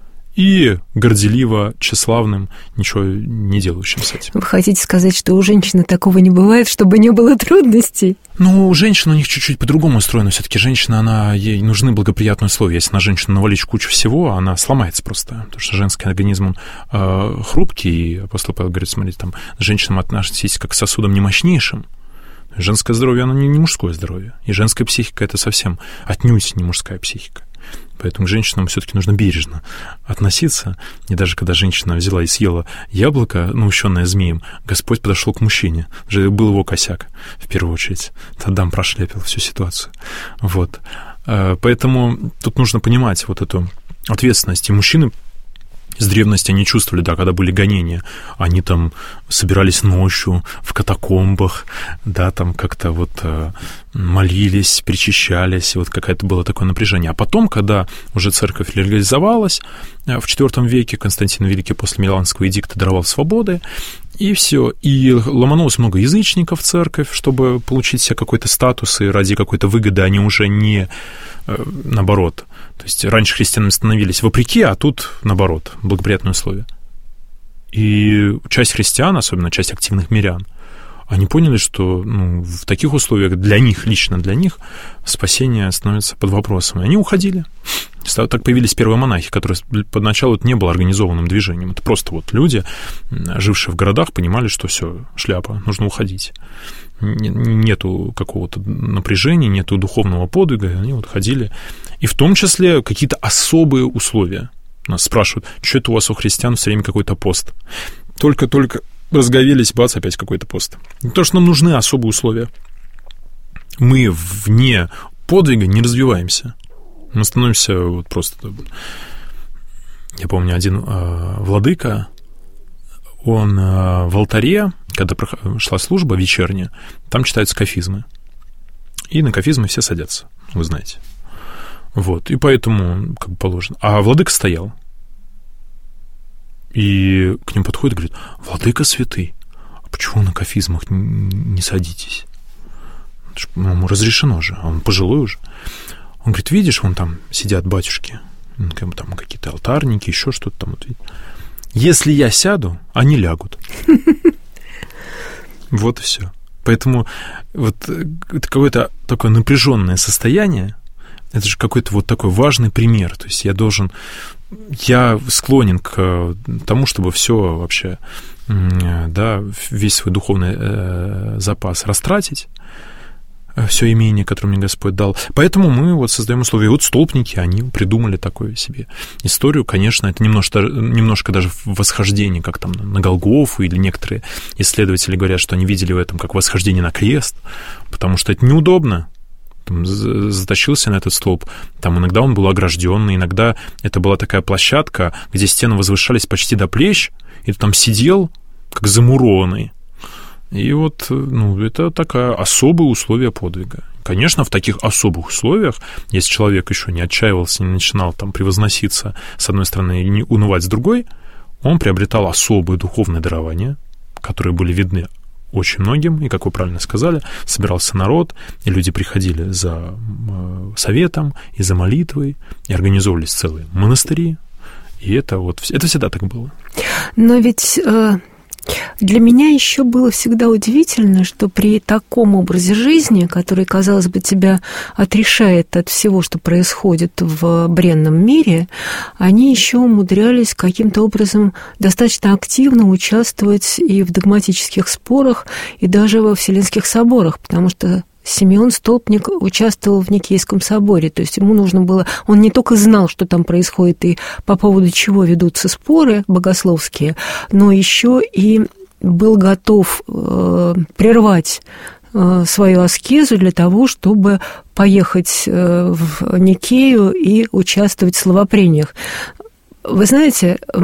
и горделиво тщеславным, ничего не делающим с этим. Вы хотите сказать, что у женщины такого не бывает, чтобы не было трудностей? Ну, у женщин у них чуть-чуть по-другому устроено. Все-таки женщина, она, ей нужны благоприятные условия. Если на женщину навалить кучу всего, она сломается просто. Потому что женский организм, он э, хрупкий. И апостол Павел говорит, смотрите, там, женщинам относитесь как к сосудам немощнейшим. Женское здоровье, оно не, не мужское здоровье. И женская психика – это совсем отнюдь не мужская психика. Поэтому к женщинам все-таки нужно бережно относиться. И даже когда женщина взяла и съела яблоко, наущенное змеем, Господь подошел к мужчине. Уже был его косяк, в первую очередь. Адам прошляпил всю ситуацию. Вот. Поэтому тут нужно понимать вот эту ответственность. И мужчины с древности они чувствовали, да, когда были гонения, они там собирались ночью в катакомбах, да, там как-то вот э, молились, причащались, вот какое-то было такое напряжение. А потом, когда уже церковь легализовалась, э, в четвёртом веке Константин Великий после Миланского эдикта даровал свободы, и все. И ломанулось много язычников в церковь, чтобы получить себе какой-то статус, и ради какой-то выгоды они уже не, э, наоборот. То есть раньше христианами становились вопреки, а тут, наоборот, благоприятные условия. И часть христиан, особенно часть активных мирян, они поняли, что ну, в таких условиях для них, лично для них, спасение становится под вопросом. И они уходили. Так появились первые монахи, которые поначалу не было организованным движением. Это просто вот люди, жившие в городах, понимали, что все, шляпа, нужно уходить. Нету какого-то напряжения, нету духовного подвига, и они вот ходили. И в том числе какие-то особые условия. Нас спрашивают, что это у вас у христиан все время какой-то пост? Только-только разговелись, бац, опять какой-то пост. То, что нам нужны особые условия. мы вне подвига не развиваемся. Мы становимся вот просто... Я помню, один э, владыка, он э, в алтаре, когда шла служба вечерняя, там читаются кафизмы. И на кафизмы все садятся, вы знаете. Вот, и поэтому, как бы положено. А владыка стоял. И к ним подходит и говорит: владыка святый, а почему на кафизмах не садитесь? Ему разрешено же, а он пожилой уже. Он говорит: видишь, вон там сидят батюшки, там какие-то алтарники, еще что-то там. Вот, если я сяду, они лягут. Вот и все. Поэтому вот это какое-то такое напряженное состояние, это же какой-то вот такой важный пример. То есть я должен, я склонен к тому, чтобы все вообще, да, весь свой духовный э, запас растратить, все имение, которое мне Господь дал. Поэтому мы вот создаем условия. И вот столпники, они придумали такую себе историю. Конечно, это немножко, немножко даже восхождение, как там на Голгофу, или некоторые исследователи говорят, что они видели в этом как восхождение на крест, потому что это неудобно. Там затащился на этот столб, там иногда он был огражденный, иногда это была такая площадка, где стены возвышались почти до плеч, и ты там сидел, как замурованный. И вот, ну, это такое особое условие подвига. Конечно, в таких особых условиях, если человек еще не отчаивался, не начинал там превозноситься с одной стороны и не унывать с другой, он приобретал особые духовные дарования, которые были видны очень многим, и, как вы правильно сказали, собирался народ, и люди приходили за советом и за молитвой, и организовывались целые монастыри, и это вот, это всегда так было. Но ведь... Для меня еще было всегда удивительно, что при таком образе жизни, который, казалось бы, тебя отрешает от всего, что происходит в бренном мире, они еще умудрялись каким-то образом достаточно активно участвовать и в догматических спорах, и даже во Вселенских соборах, потому что Симеон Столпник участвовал в Никейском соборе, то есть ему нужно было... Он не только знал, что там происходит и по поводу чего ведутся споры богословские, но еще и был готов э, прервать э, свою аскезу для того, чтобы поехать э, в Никею и участвовать в словопрениях. Вы знаете, э,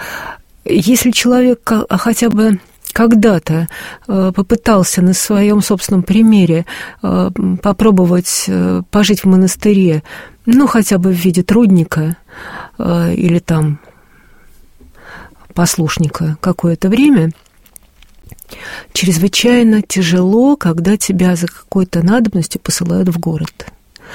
если человек хотя бы... когда-то попытался на своем собственном примере попробовать пожить в монастыре, ну, хотя бы в виде трудника или там послушника какое-то время, чрезвычайно тяжело, когда тебя за какой-то надобностью посылают в город.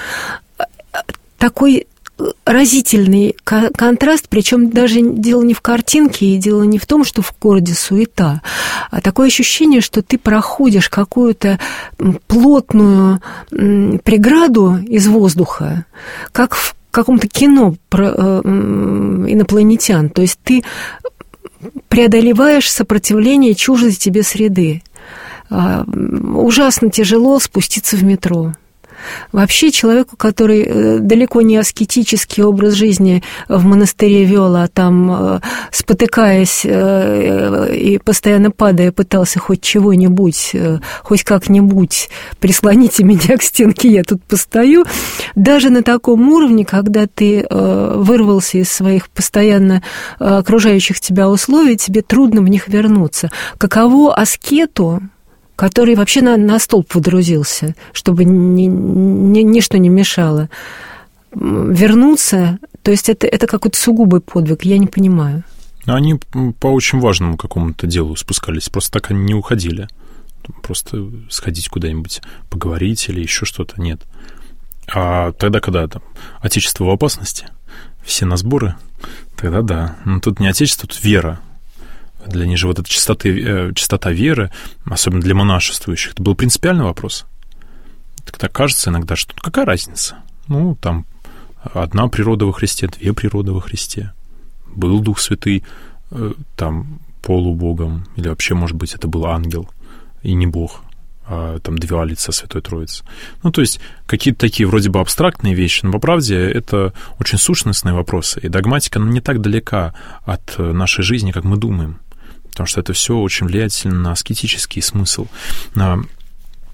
Такой разительный контраст, причем даже дело не в картинке, и дело не в том, что в городе суета, а такое ощущение, что ты проходишь какую-то плотную преграду из воздуха, как в каком-то кино про инопланетян. То есть ты преодолеваешь сопротивление чуждой тебе среды. Ужасно тяжело спуститься в метро. Вообще человеку, который далеко не аскетический образ жизни в монастыре вел, а там, спотыкаясь и постоянно падая, пытался хоть чего-нибудь, хоть как-нибудь, прислоните меня к стенке, я тут постою, даже на таком уровне, когда ты вырвался из своих постоянно окружающих тебя условий, тебе трудно в них вернуться. Каково аскету, который вообще на, на столб водрузился, чтобы ни, ни, ничто не мешало, вернуться, то есть это, это какой-то сугубый подвиг, я не понимаю. Они по очень важному какому-то делу спускались, просто так они не уходили. Просто сходить куда-нибудь, поговорить или еще что-то, нет. А тогда, когда там отечество в опасности, все на сборы, тогда да. Но тут не отечество, тут вера. Для них же вот эта чистоты, чистота веры, особенно для монашествующих, это был принципиальный вопрос. Тогда кажется иногда, что какая разница? Ну, там одна природа во Христе, две природы во Христе. Был Дух Святый там полубогом, или вообще, может быть, это был ангел и не Бог, а там два лица Святой Троицы. Ну, то есть какие-то такие вроде бы абстрактные вещи, но по правде это очень сущностные вопросы. И догматика, она не так далека от нашей жизни, как мы думаем. Потому что это все очень влияет на аскетический смысл.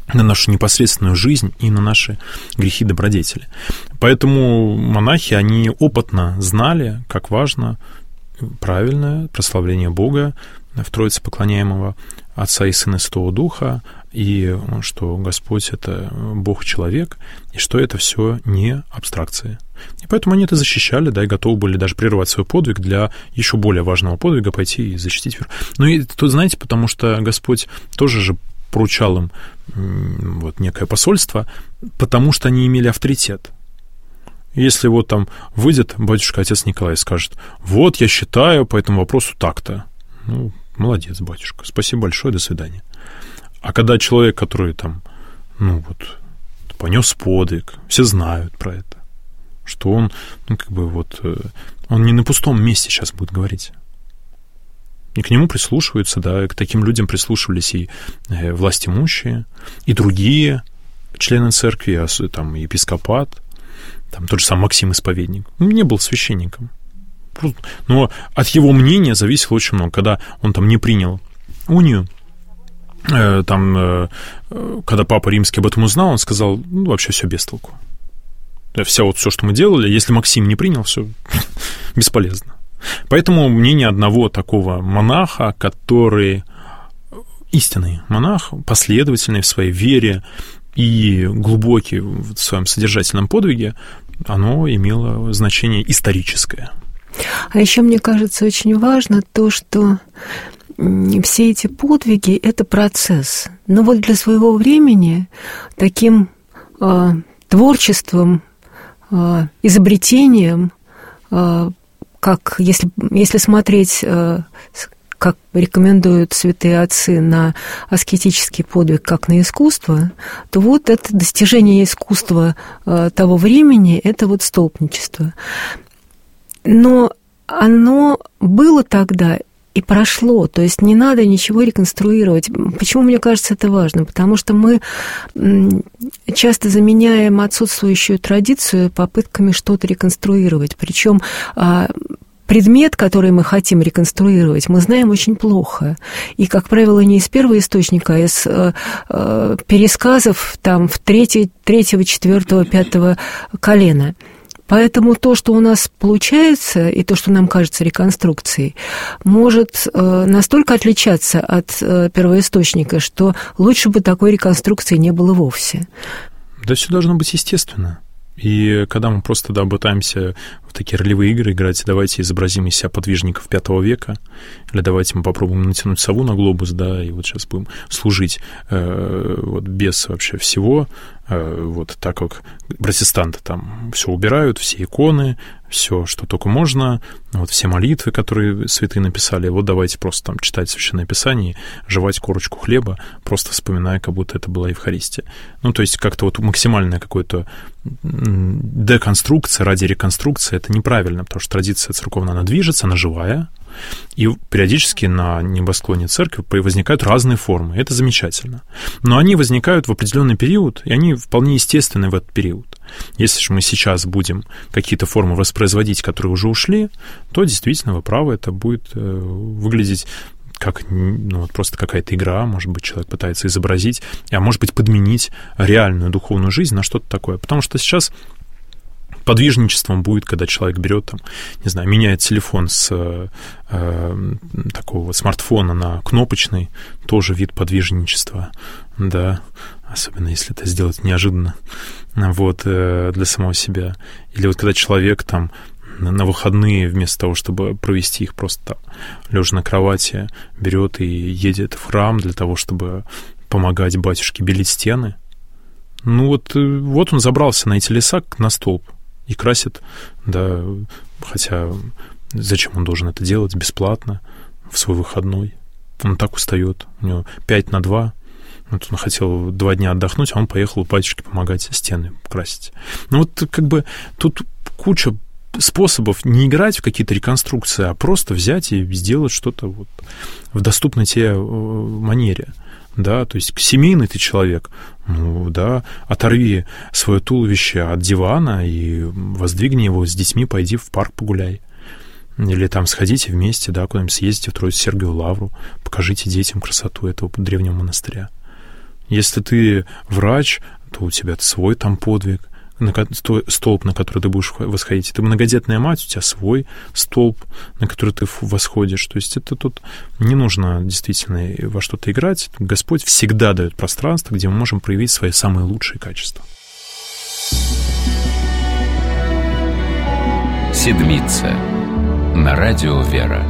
на нашу непосредственную жизнь и на наши грехи и добродетели. Поэтому монахи, они опытно знали, как важно правильное прославление Бога, в Троице поклоняемого Отца и Сына и Святого Духа, и что Господь — это Бог-человек, и что это все не абстракции. И поэтому они это защищали, да, и готовы были даже прервать свой подвиг для еще более важного подвига, пойти и защитить веру. Ну и тут, знаете, потому что Господь тоже же поручал им вот некое посольство, потому что они имели авторитет. Если вот там выйдет батюшка, отец Николай, и скажет: вот я считаю по этому вопросу так-то. Ну, молодец, батюшка, спасибо большое, до свидания. А когда человек, который там, ну вот, понес подвиг, все знают про это, что он, ну как бы вот, он не на пустом месте сейчас будет говорить. И к нему прислушиваются, да, и к таким людям прислушивались и властимущие, и другие члены церкви, там, епископат, там, тот же сам Максим Исповедник. Он не был священником. Но от его мнения зависело очень много. Когда он там не принял унию, там, когда Папа Римский об этом узнал, он сказал: ну, вообще все без толку. Все вот все, что мы делали, если Максим не принял, все бесполезно. Поэтому мнение одного такого монаха, который истинный монах, последовательный в своей вере и глубокий в своем содержательном подвиге, оно имело значение историческое. А еще, мне кажется, очень важно то, что все эти подвиги — это процесс. Но вот для своего времени таким э, творчеством, э, изобретением, э, как если, если смотреть, э, как рекомендуют святые отцы, на аскетический подвиг как на искусство, то вот это достижение искусства э, того времени — это вот столпничество. Но оно было тогда и прошло, то есть не надо ничего реконструировать. Почему, мне кажется, это важно? Потому что мы часто заменяем отсутствующую традицию попытками что-то реконструировать. Причем предмет, который мы хотим реконструировать, мы знаем очень плохо. И, как правило, не из первого источника, а из пересказов там, в третьего, третьего, четвертого, пятого колена. Поэтому то, что у нас получается, и то, что нам кажется реконструкцией, может настолько отличаться от первоисточника, что лучше бы такой реконструкции не было вовсе. Да все должно быть естественно. И когда мы просто, да, пытаемся в такие ролевые игры играть, давайте изобразим из себя подвижников пятого века, или давайте мы попробуем натянуть сову на глобус, да, и вот сейчас будем служить э, вот без вообще всего, э, вот так как протестанты там все убирают, все иконы, все, что только можно, вот все молитвы, которые святые написали, вот давайте просто там читать Священное Писание, жевать корочку хлеба, просто вспоминая, как будто это была Евхаристия. Ну, то есть как-то вот максимальное какое-то деконструкция ради реконструкции — это неправильно, потому что традиция церковная, она движется, она живая, и периодически на небосклоне церкви возникают разные формы, это замечательно. Но они возникают в определенный период, и они вполне естественны в этот период. Если же мы сейчас будем какие-то формы воспроизводить, которые уже ушли, то действительно, вы правы, это будет выглядеть как, ну, вот просто какая-то игра, может быть, человек пытается изобразить, а может быть, подменить реальную духовную жизнь на что-то такое. Потому что сейчас подвижничеством будет, когда человек берет, там, не знаю, меняет телефон с э, такого смартфона на кнопочный, тоже вид подвижничества, да, особенно если это сделать неожиданно, вот, э, для самого себя. Или вот когда человек там на выходные, вместо того, чтобы провести их просто там, лежа на кровати, берет и едет в храм для того, чтобы помогать батюшке белить стены. Ну вот, вот он забрался на эти леса, на столб, и красит, да, хотя зачем он должен это делать бесплатно в свой выходной? Он так устает, у него пять на два. Вот он хотел два дня отдохнуть, а он поехал у батюшки помогать стены красить. Ну вот как бы тут куча способов не играть в какие-то реконструкции, а просто взять и сделать что-то вот в доступной тебе манере. Да, то есть семейный ты человек, ну да, оторви свое туловище от дивана и воздвигни его с детьми, пойди в парк погуляй. Или там сходите вместе, да, куда-нибудь съездите в Троице-Сергиеву Лавру, покажите детям красоту этого древнего монастыря. Если ты врач, то у тебя свой там подвиг, на столб, на который ты будешь восходить. Ты многодетная мать, у тебя свой столб, на который ты восходишь. То есть это тут не нужно действительно во что-то играть. Господь всегда дает пространство, где мы можем проявить свои самые лучшие качества. Седмица на радио «Вера».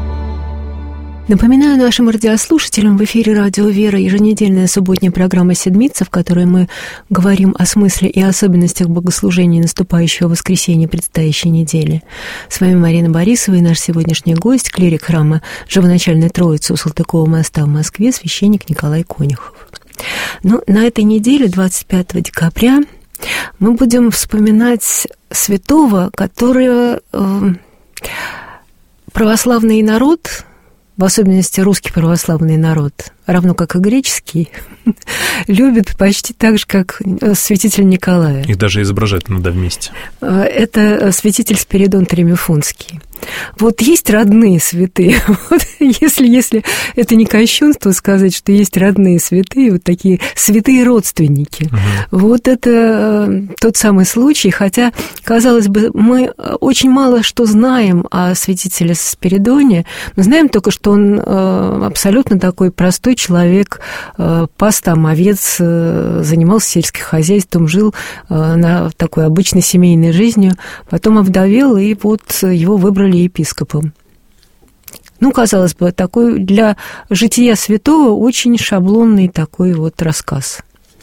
Напоминаю нашим радиослушателям, в эфире «Радио Вера» еженедельная субботняя программа «Седмица», в которой мы говорим о смысле и особенностях богослужения наступающего воскресенья предстоящей недели. С вами Марина Борисова и наш сегодняшний гость, клирик храма Живоначальной Троицы у Салтыкова моста в Москве, священник Николай Конюхов. Ну, на этой неделе, двадцать пятого декабря, мы будем вспоминать святого, которого э, православный народ, в особенности русский православный народ, равно как и греческий, любит почти так же, как святитель Николая. Их даже изображать надо вместе. Это святитель Спиридон Тремифунский. Вот есть родные святые. Вот если, если это не кощунство сказать, что есть родные святые, вот такие святые родственники. Угу. Вот это тот самый случай, хотя, казалось бы, мы очень мало что знаем о святителе Спиридоне. Мы знаем только, что он абсолютно такой простой человек, пас там овец, занимался сельским хозяйством, жил на такой обычной семейной жизнью, потом овдовел, и вот его выбрали епископом. Ну, казалось бы, такой для жития святого очень шаблонный такой вот рассказ.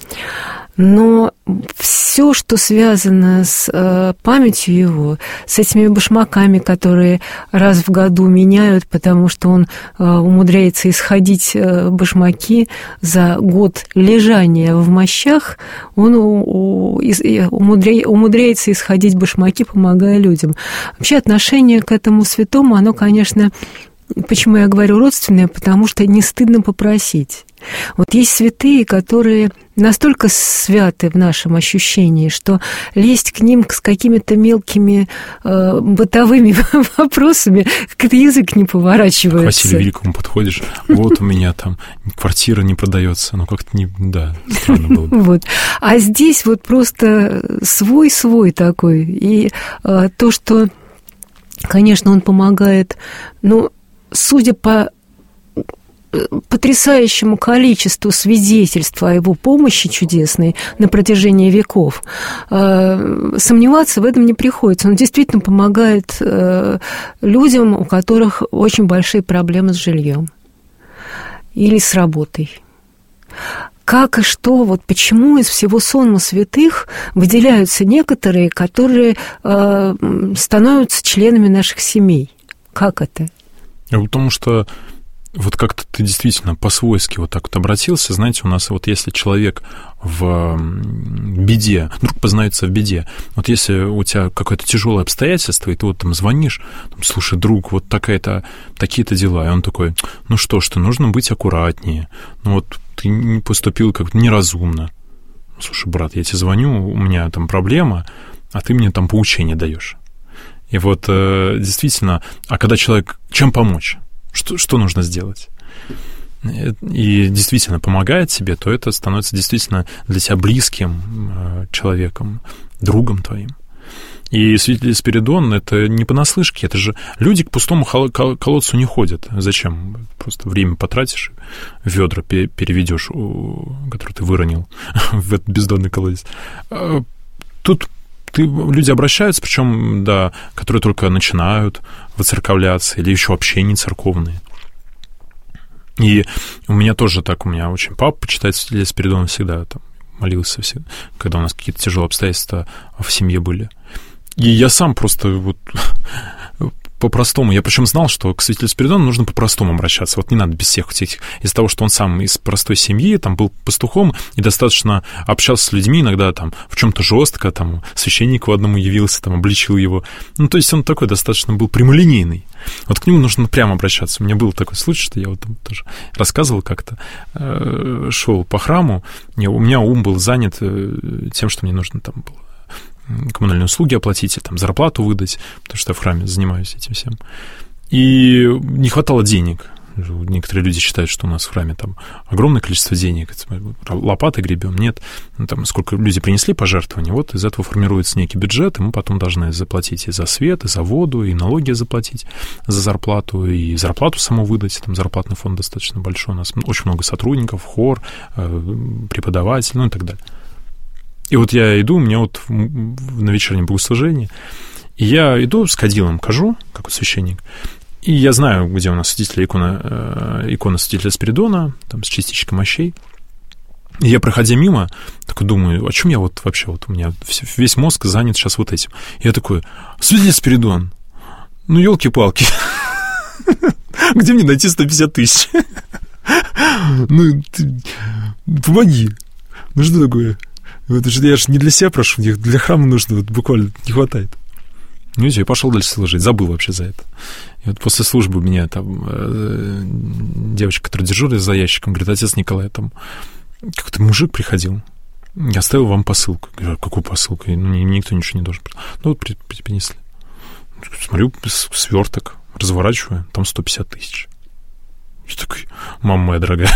Но все, что связано с э, памятью его, с этими башмаками, которые раз в году меняют, потому что он э, умудряется исходить э, башмаки за год лежания в мощах, он у, у, из, умудря, умудряется исходить башмаки, помогая людям. Вообще отношение к этому святому, оно, конечно, почему я говорю родственное, потому что не стыдно попросить. Вот есть святые, которые настолько святы в нашем ощущении, что лезть к ним с какими-то мелкими э, бытовыми вопросами, как-то язык не поворачивается. К Василию Великому подходишь, вот у меня там квартира не продается, ну как-то не, да, странно было бы. Вот. А здесь вот просто свой-свой такой. И э, то, что, конечно, он помогает, ну, судя по потрясающему количеству свидетельств о его помощи чудесной на протяжении веков, сомневаться в этом не приходится. Он действительно помогает людям, у которых очень большие проблемы с жильем или с работой. Как и что, вот почему из всего сонма святых выделяются некоторые, которые становятся членами наших семей? Как это? Потому что вот как-то ты действительно по-свойски вот так вот обратился. Знаете, у нас вот если человек в беде, вдруг познается в беде, вот если у тебя какое-то тяжелое обстоятельство, и ты вот там звонишь, там, слушай, друг, вот такая-то, такие-то дела, и он такой, ну что ж ты, нужно быть аккуратнее, ну вот ты не поступил как-то неразумно. Слушай, брат, я тебе звоню, у меня там проблема, а ты мне там поучение даешь. И вот действительно, а когда человек, чем помочь? Что, что нужно сделать? И действительно помогает тебе, то это становится действительно для тебя близким человеком, другом твоим. И святитель Спиридон — это не понаслышке, это же люди к пустому колодцу не ходят. Зачем? Просто время потратишь, ведра переведешь, которые ты выронил в этот бездонный колодец. Тут Ты, люди обращаются, причем, да, которые только начинают воцерковляться или еще вообще не церковные. И у меня тоже так, у меня очень папа почитает святителя Спиридона, всегда там молился, всегда, когда у нас какие-то тяжелые обстоятельства в семье были. И я сам просто вот по-простому, я причем знал, что к святителю Спиридону нужно по-простому обращаться, вот не надо без всех этих, из-за того, что он сам из простой семьи, там был пастухом и достаточно общался с людьми, иногда там в чем-то жестко, там священнику одному явился, там обличил его, ну то есть он такой достаточно был прямолинейный, вот к нему нужно прямо обращаться. У меня был такой случай, что я вот там тоже рассказывал как-то, шел по храму, у меня ум был занят тем, что мне нужно там было коммунальные услуги оплатить, и там зарплату выдать, потому что я в храме занимаюсь этим всем. И не хватало денег Некоторые люди считают, что у нас в храме там огромное количество денег, лопатой гребем. Нет, ну, там сколько люди принесли пожертвований, вот из этого формируется некий бюджет, и мы потом должны заплатить и за свет, и за воду, и налоги заплатить за зарплату, и зарплату саму выдать. Там зарплатный фонд достаточно большой, у нас очень много сотрудников, хор, преподаватель, ну и так далее. И вот я иду, у меня вот на вечернем богослужении, и я иду с кадилом, хожу, как вот священник, и я знаю, где у нас святителя икона, икона святителя Спиридона, там с частичкой мощей. И я, проходя мимо, такой думаю, о чем я вот вообще, вот у меня весь мозг занят сейчас вот этим. И я такой, святитель Спиридон, ну, елки-палки, где мне найти сто пятьдесят тысяч? Ну, помоги. Ну, что такое? Я же не для себя прошу, для храма нужно, вот буквально не хватает. Ну, и я пошел дальше служить, забыл вообще за это. И вот после службы у меня там э, девочка, которая дежурит за ящиком, говорит, отец Николай, там какой-то мужик приходил, я оставил вам посылку. Я говорю, какую посылку? Ну, никто ничего не должен. Ну, вот принесли. Смотрю, сверток, разворачиваю, там сто пятьдесят тысяч. Я такой, мама моя дорогая.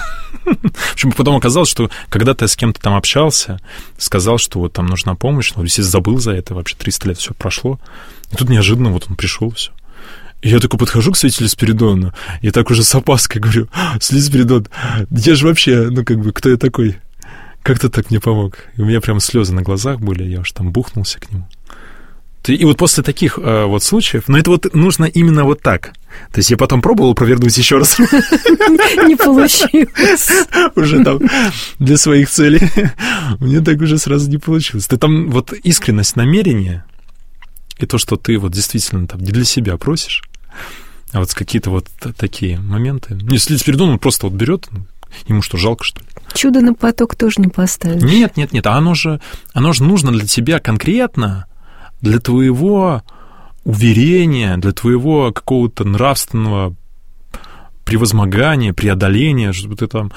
В общем, потом оказалось, что когда-то я с кем-то там общался, сказал, что вот там нужна помощь, но, естественно, забыл за это, вообще триста лет все прошло. И тут неожиданно вот он пришел, все. И я такой подхожу к святителю Спиридону, и так уже с опаской говорю, святитель Спиридон, я же вообще, ну, как бы, кто я такой? Как ты так мне помог? И у меня прям слезы на глазах были, я уж там бухнулся к нему. И вот после таких э, вот случаев, но это вот нужно именно вот так. То есть я потом пробовал провернуть еще раз. Не получилось. Уже там для своих целей. Мне так уже сразу не получилось. Ты там вот искренность намерения и то, что ты вот действительно там не для себя просишь, а вот какие-то вот такие моменты. Если Спиридон, он просто вот берет, ему что, жалко, что ли? Чудо на поток тоже не поставишь. Нет, нет, нет. А оно же, оно же нужно для тебя конкретно, для твоего уверения, для твоего какого-то нравственного превозмогания, преодоления, чтобы ты там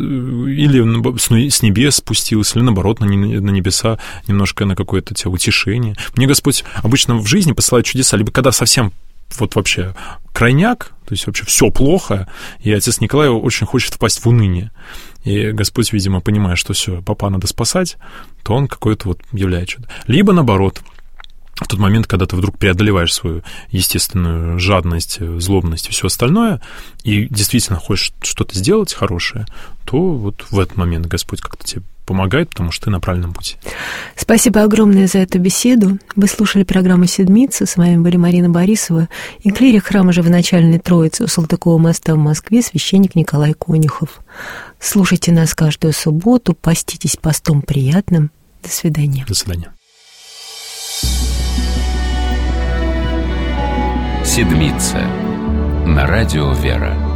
или с небес спустился, или наоборот на небеса немножко на какое-то тебе утешение. Мне Господь обычно в жизни посылает чудеса, либо когда совсем вот вообще крайняк, то есть вообще все плохо, и отец Николай очень хочет впасть в уныние. И Господь, видимо, понимая, что все, папа надо спасать, то он какой-то вот являет чудо. Либо наоборот, в тот момент, когда ты вдруг преодолеваешь свою естественную жадность, злобность и все остальное, и действительно хочешь что-то сделать хорошее, то вот в этот момент Господь как-то тебе помогает, потому что ты на правильном пути. Спасибо огромное за эту беседу. Вы слушали программу «Седмица». С вами были Марина Борисова и клирик храма Живоначальной Троицы у Салтыкова моста в Москве, священник Николай Конюхов. Слушайте нас каждую субботу, поститесь постом приятным. До свидания. До свидания. «Седмица» на радио «Вера».